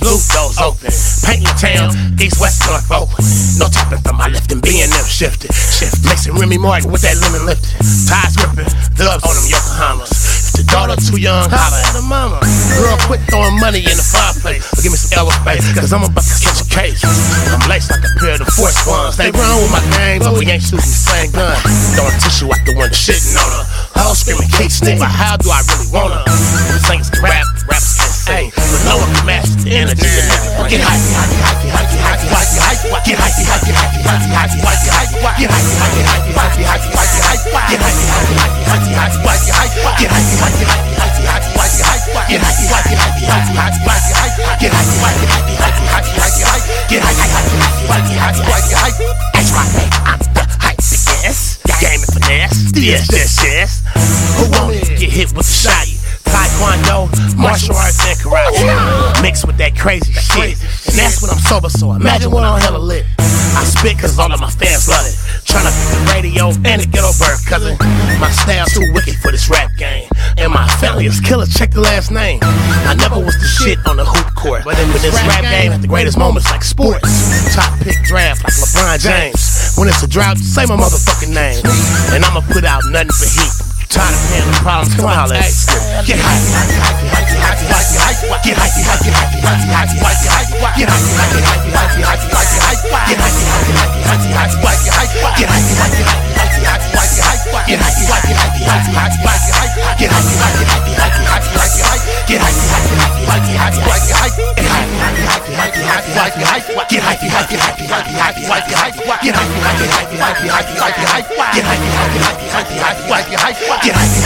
blue doors open. Painting the town, east, west, north open. No tapping from my left and being them shifted. Mixing Remy Martin with that lemon lifted. Ties ripping, dubs on them Yokohamas. If the daughter too young, holla at her mama. Girl, quit throwing money in the fireplace. Or give me some elbow space, cause I'm about to catch a case. I'm laced like a pair of the Force Ones. They run with my game, but we ain't shooting the same gun. Throwing tissue out the window, shitting on her. Hoes screaming, can't stick, but how do I really want her? Singers can rap, rappers can sing, but no one can match the energy. Get hype, hype, hype, hype, hype, hype, hype, get hype, hype, hype, hype, hype, hype, hype, get hype, hype, hype, hype, hype, hype, hype, get hype, hype, hype, hype, hype, hype, get hype, hype, hype, hype, hype, get hype, hype, hype, hype, get hype, hype, hype, hype, get hype, hype, that's right, I'm the hype, yes, game and finesse, yes, who won't get hit with the shot? Taekwondo, martial arts, and karate mixed with that crazy shit. And that's when I'm sober, so imagine when I'm hella lit. I spit cause all of my fans love it. Tryna beat the radio and the ghetto bird cousin. My style too wicked for this rap game. And my family is killer, check the last name. I never was the shit on the hoop court, but in this rap game at the greatest moments like sports. Top pick draft like LeBron James. When it's a drought, say my motherfucking name. And I'ma put out nothing but heat. Tired of paying the problems, come on, let's get hype, get hype, get hype, get hype, get hype, get hype, get hype, get hype, get hype,